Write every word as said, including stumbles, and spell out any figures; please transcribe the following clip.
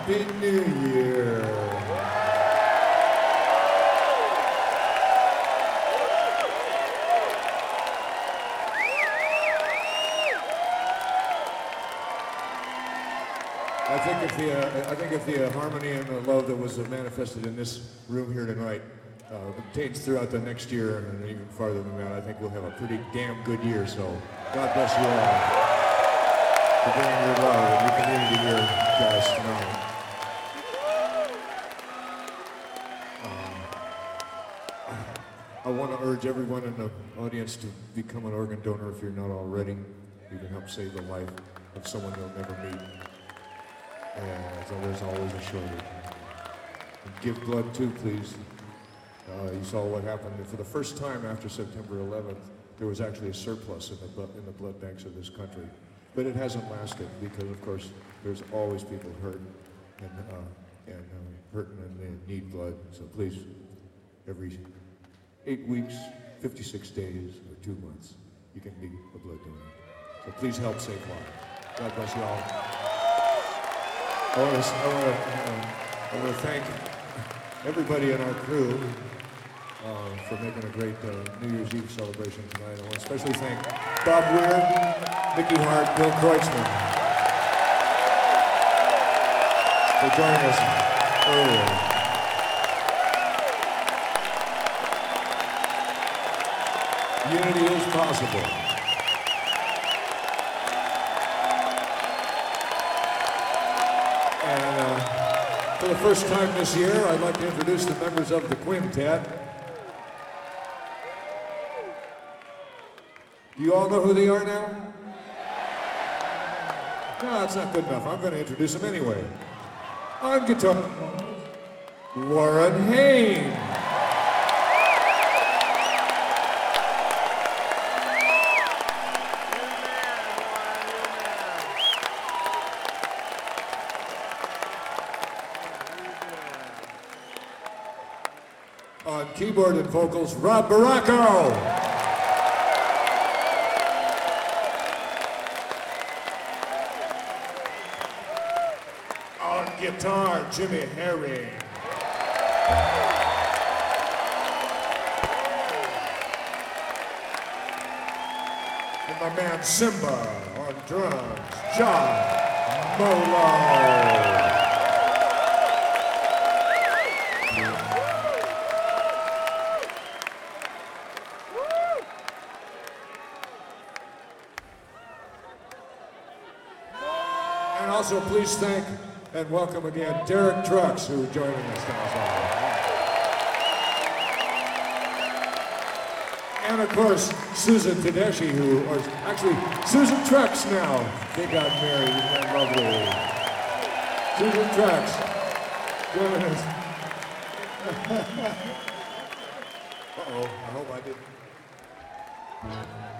Happy New Year. I think if the uh, I think if the uh, harmony and the love that was uh, manifested in this room here tonight uh, obtains throughout the next year and even farther than that, I think we'll have a pretty damn good year. So God bless you all for bringing your love and your community here to us tonight. Um, I want to urge everyone in the audience to become an organ donor if you're not already. You can help save the life of someone you'll never meet. And so there's always a shortage. And give blood too, please. Uh, you saw what happened. For the first time after September eleventh, there was actually a surplus in the, bu- in the blood banks of this country. But it hasn't lasted because, of course, there's always people hurt and, uh, and uh, hurting and they need blood. So please, every eight weeks, fifty-six days, or two months, you can be a blood donor. So please help save lives. God bless you all. I want to, I want to, uh, I want to thank everybody in our crew uh, for making a great uh, New Year's Eve celebration tonight. I want to especially thank Bob Weir, Mickey Hart, Bill Kreutzmann for joining us earlier. Unity is possible. And uh, for the first time this year, I'd like to introduce the members of the quintet. Do you all know who they are now? No, that's not good enough. I'm going to introduce them anyway. On guitar, Warren Haynes. On keyboard and vocals, Rob Baracco. On guitar, Jimmy Herring. And my man Simba on drums, John Molo. And also please thank and welcome again Derek Trucks, who is joining us now. And of course, Susan Tedeschi, who, or actually, Susan Trucks now. They got married, isn't that lovely? Susan Trucks, joining us. Uh-oh, I hope I didn't.